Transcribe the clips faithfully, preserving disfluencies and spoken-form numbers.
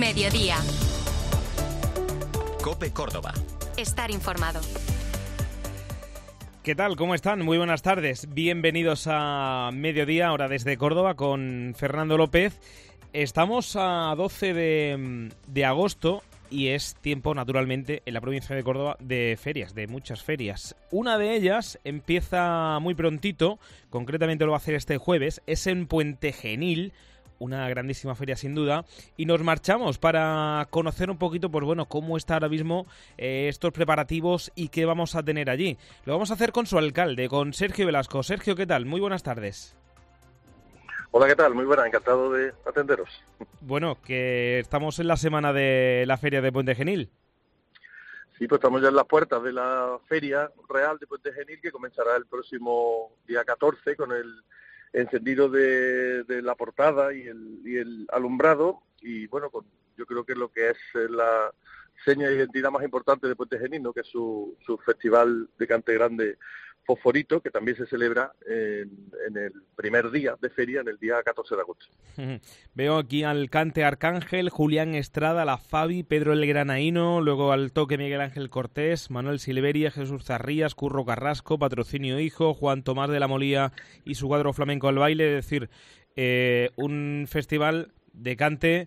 Mediodía. COPE Córdoba. Estar informado. ¿Qué tal? ¿Cómo están? Muy buenas tardes. Bienvenidos a Mediodía, ahora desde Córdoba, con Fernando López. Estamos a doce de agosto y es tiempo, naturalmente, en la provincia de Córdoba de ferias, de muchas ferias. Una de ellas empieza muy prontito, concretamente lo va a hacer este jueves, es en Puente Genil, una grandísima feria sin duda, y nos marchamos para conocer un poquito, pues bueno, cómo está ahora mismo eh, estos preparativos y qué vamos a tener allí. Lo vamos a hacer con su alcalde, con Sergio Velasco. Sergio, ¿qué tal? Muy buenas tardes. Hola, ¿qué tal? Muy buena, encantado de atenderos. Bueno, que estamos en la semana de la feria de Puente Genil. Sí, pues estamos ya en las puertas de la Feria Real de Puente Genil, que comenzará el próximo día catorce con el encendido de, de la portada y el, y el alumbrado. Y bueno, con, yo creo que lo que es la seña de identidad más importante de Puente Genil, ¿no? Que es su, su festival de cante grande Fosforito, que también se celebra en, en el primer día de feria, en el día catorce de agosto. Veo aquí al cante Arcángel, Julián Estrada, la Fabi, Pedro el Granaíno, luego al toque Miguel Ángel Cortés, Manuel Silveria, Jesús Zarrías, Curro Carrasco, Patrocinio Hijo, Juan Tomás de la Molía y su cuadro flamenco al baile. Es decir, eh, un festival de cante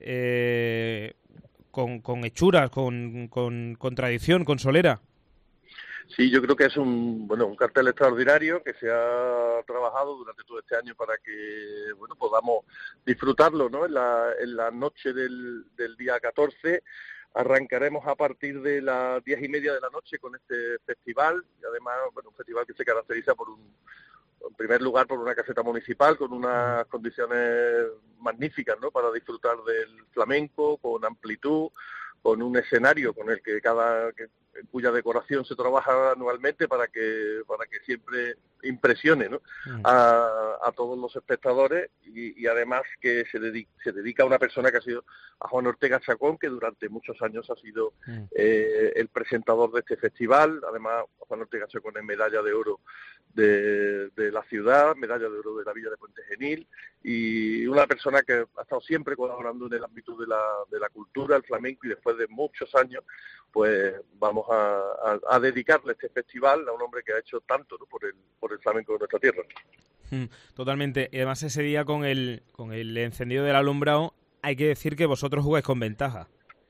eh, con, con hechuras, con, con, con tradición, con solera. Sí, yo creo que es un bueno un cartel extraordinario que se ha trabajado durante todo este año para que bueno podamos disfrutarlo, ¿no? En la, en la noche del, del día catorce arrancaremos a partir de las diez y media de la noche con este festival, y además bueno un festival que se caracteriza por un en primer lugar por una caseta municipal con unas condiciones magníficas, ¿no? Para disfrutar del flamenco, con amplitud, con un escenario con el que cada que, cuya decoración se trabaja anualmente para que para que siempre impresione, ¿no? mm. a, a todos los espectadores y, y además que se dedica, se dedica a una persona que ha sido a Juan Ortega Chacón, que durante muchos años ha sido mm. eh, el presentador de este festival. Además Juan Ortega Chacón es medalla de oro de, de la ciudad, medalla de oro de la Villa de Puente Genil, y una persona que ha estado siempre colaborando en el ámbito de la, de la cultura, el flamenco, y después de muchos años pues vamos a, a, a dedicarle este festival a un hombre que ha hecho tanto, ¿no? por el por el flamenco de nuestra tierra. Totalmente. Y además ese día con el con el encendido del alumbrado hay que decir que vosotros jugáis con ventaja.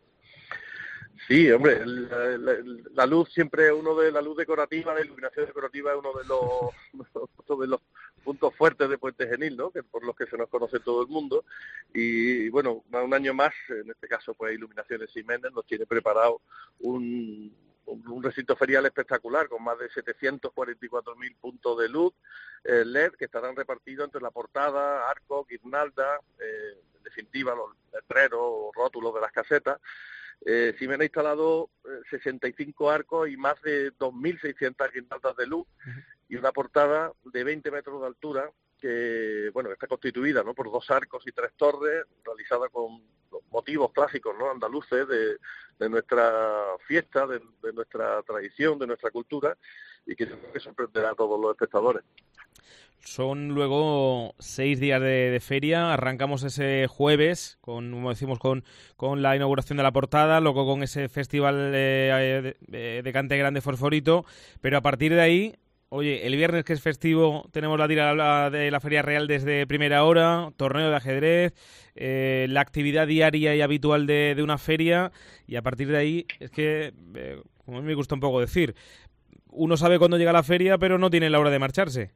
Sí, hombre, la, la, la luz siempre es uno de la luz decorativa, la iluminación decorativa es uno de los de los puntos fuertes de Puente Genil, ¿no? Que por los que se nos conoce todo el mundo. Y bueno, un año más, en este caso pues Iluminaciones Jiménez nos tiene preparado un, un, un recinto ferial espectacular con más de setecientos cuarenta y cuatro mil puntos de luz eh, L E D que estarán repartidos entre la portada, arco, guirnalda, eh, en definitiva los letreros o rótulos de las casetas. Eh, Jiménez ha instalado eh, sesenta y cinco arcos y más de dos mil seiscientas guirnaldas de luz uh-huh. y una portada de veinte metros de altura que bueno está constituida, ¿no? por dos arcos y tres torres, realizada con los motivos clásicos, ¿no? andaluces de, de nuestra fiesta, de, de nuestra tradición, de nuestra cultura, y que yo creo que sorprenderá a todos los espectadores. Son luego seis días de, de feria. Arrancamos ese jueves, con, como decimos, con, con la inauguración de la portada, luego con ese festival eh, de, de cante grande Fosforito, pero a partir de ahí, oye, el viernes que es festivo tenemos la tira de la Feria Real desde primera hora, torneo de ajedrez, eh, la actividad diaria y habitual de, de una feria, y a partir de ahí es que, eh, como a mí me gusta un poco decir, uno sabe cuándo llega la feria, pero no tiene la hora de marcharse.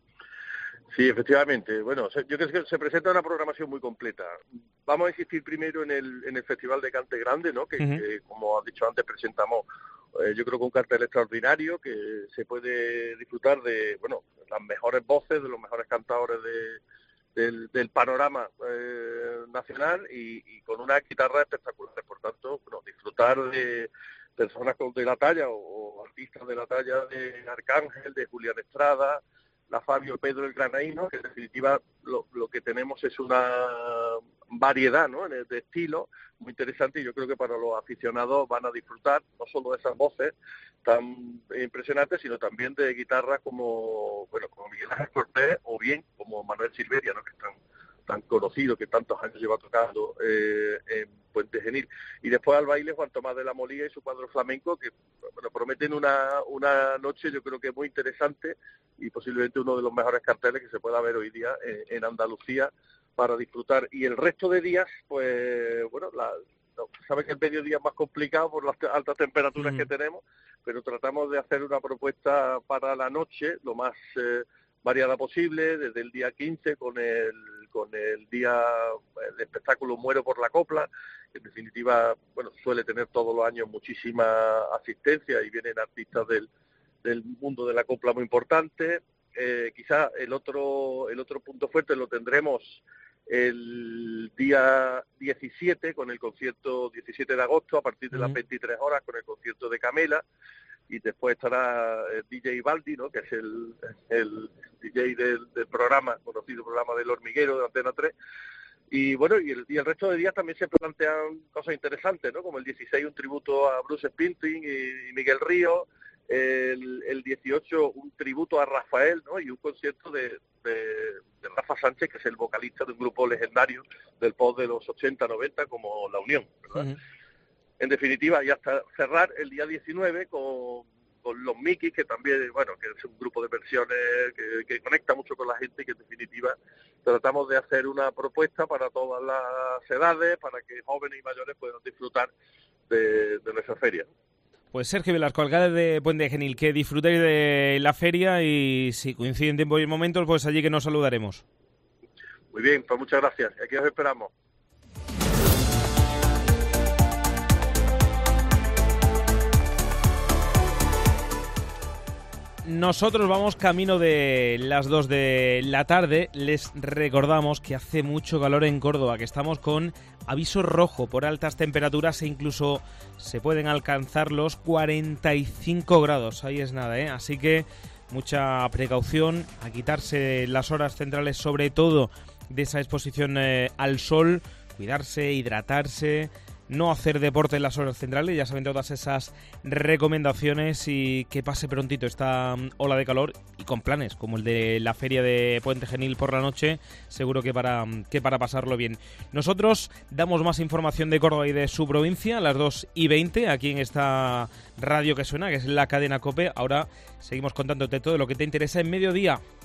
Sí, efectivamente. Bueno, yo creo que se presenta una programación muy completa. Vamos a insistir primero en el en el Festival de Cante Grande, ¿no? Que, uh-huh. que como has dicho antes, presentamos, eh, yo creo que un cartel extraordinario que se puede disfrutar de, bueno, las mejores voces, de los mejores cantadores de, del, del panorama eh, nacional y, y con una guitarra espectacular. Por tanto, bueno, disfrutar de personas de la talla o, o artistas de la talla de Arcángel, de Julián Estrada, la Fabio, Pedro el Granaíno, que en definitiva lo, lo que tenemos es una variedad, ¿no? de estilo muy interesante, y yo creo que para los aficionados van a disfrutar no solo de esas voces tan impresionantes, sino también de guitarras como bueno como Miguel Ángel Cortés o bien como Manuel Silveria, ¿no? que es tan, tan conocido, que tantos años lleva tocando eh, en Puente Genil. Y después al baile Juan Tomás de la Molía y su cuadro flamenco, que bueno, prometen una, una noche yo creo que muy interesante y posiblemente uno de los mejores carteles que se pueda ver hoy día en, en Andalucía para disfrutar. Y el resto de días, pues bueno, la, no, saben que el mediodía es más complicado por las altas temperaturas mm. que tenemos, pero tratamos de hacer una propuesta para la noche lo más eh, variada posible, desde el día quince con el con el día el espectáculo Muero por la Copla, que en definitiva bueno suele tener todos los años muchísima asistencia y vienen artistas del, del mundo de la copla muy importantes. Eh, quizá el otro el otro punto fuerte lo tendremos el día diecisiete con el concierto diecisiete de agosto a partir de uh-huh. las veintitrés horas con el concierto de Camela, y después estará el D J Baldi, ¿no? Que es el, el D J del, del programa, conocido programa del Hormiguero de Antena tres. Y bueno, y el, y el resto de días también se plantean cosas interesantes, ¿no? Como el dieciséis un tributo a Bruce Springsteen y, y Miguel Ríos, el, el dieciocho un tributo a Rafael, ¿no? Y un concierto de, de, de Rafa Sánchez, que es el vocalista de un grupo legendario del pop de los ochenta noventa como La Unión, ¿verdad? Uh-huh. En definitiva, y hasta cerrar el día diecinueve con, con los Mickeys, que también, bueno, que es un grupo de versiones que, que conecta mucho con la gente y que en definitiva tratamos de hacer una propuesta para todas las edades, para que jóvenes y mayores puedan disfrutar de, de nuestra feria. Pues Sergio Velasco, alcalde de Puente Genil, que disfrutéis de la feria y si coinciden tiempo y momentos, pues allí que nos saludaremos. Muy bien, pues muchas gracias. Aquí os esperamos. Nosotros vamos camino de las dos de la tarde. Les recordamos que hace mucho calor en Córdoba, que estamos con aviso rojo por altas temperaturas e incluso se pueden alcanzar los cuarenta y cinco grados. Ahí es nada, ¿eh? Así que mucha precaución, a quitarse las horas centrales, sobre todo de esa exposición eh, al sol, cuidarse, hidratarse, no hacer deporte en las horas centrales, ya saben todas esas recomendaciones, y que pase prontito esta ola de calor y con planes como el de la feria de Puente Genil por la noche, seguro que para, que para pasarlo bien. Nosotros damos más información de Córdoba y de su provincia a las dos y veinte aquí en esta radio que suena, que es la cadena COPE. Ahora seguimos contándote todo lo que te interesa en Mediodía.